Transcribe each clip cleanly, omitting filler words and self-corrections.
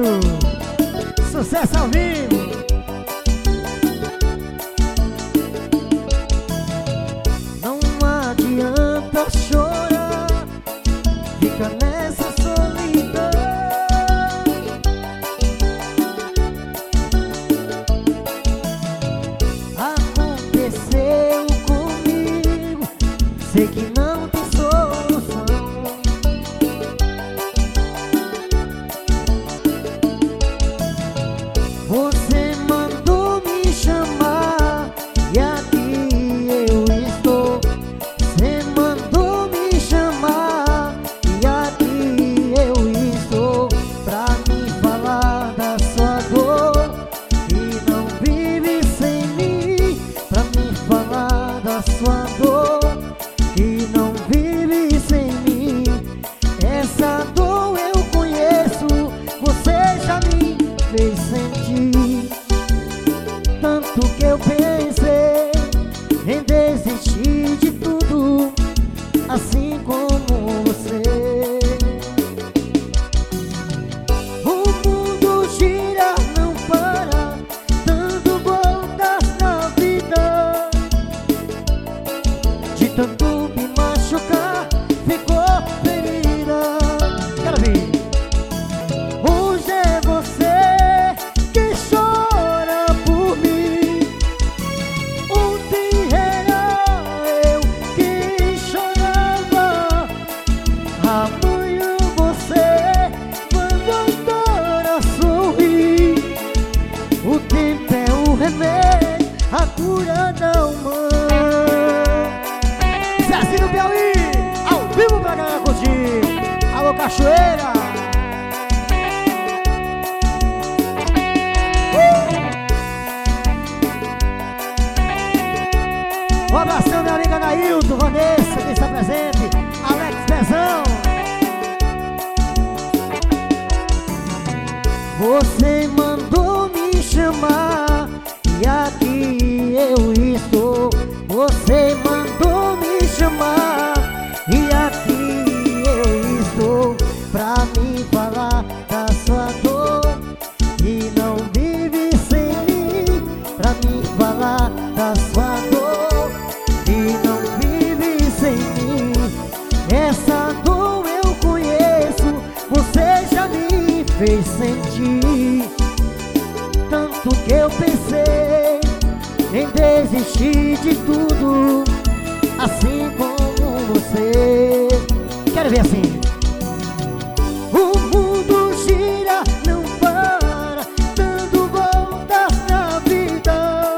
Neilton, sucesso ao vivo. Não adianta chorar, fica nessa solidão. Aconteceu comigo, sei que não tem solução. Você mandou me chamar e aqui eu estou. Você mandou me chamar e aqui eu estou, pra me falar da sua dor que não vive sem mim, pra me falar da sua dor que não vive sem mim. Essa dor eu conheço, você já me fez sentir. Tanto que eu pensei em desistir de tudo, assim como você. O mundo gira, não para, dando voltas na vida. De tanto me machucar, ficou ferida. Quero ver. Hoje é você que chora por mim. Ontem era eu que chorava. Amanhã você vai voltar a sorrir. O tempo é o remédio, a cura da alma. Zezinho Piauí, ao vivo pra galera curtir. Alô, Cachoeira. Um abração, minha amiga Neilton, Vanessa, que está presente, Alex Pezão. Você mandou me chamar e aqui eu estou. Você mandou me chamar e aqui eu estou, pra me falar da sua dor que não vive sem mim, pra me falar da sua dor que não vive sem mim. Essa dor eu conheço, você já me fez sentir. Tanto que eu pensei em desistir de tudo, assim como você. Quero ver assim. O mundo gira, não para, dando voltas na vida.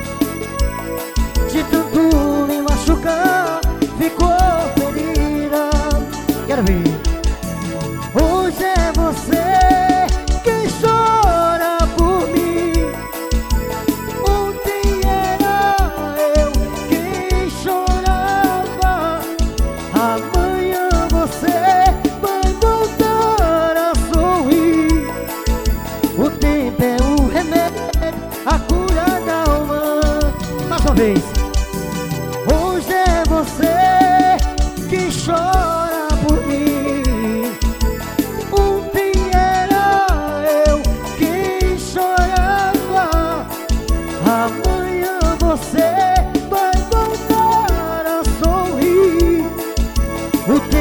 De tanto me machucar, ficou ferida. Quero ver. Hoje é você que chora por mim. Ontem era eu que chorava. Amanhã você vai voltar a sorrir. O tempo é o remédio, a cura da alma. Mais uma vez. Hoje é você que chora por mim. Ontem era eu que chorava. Amanhã você vai voltar a sorrir. O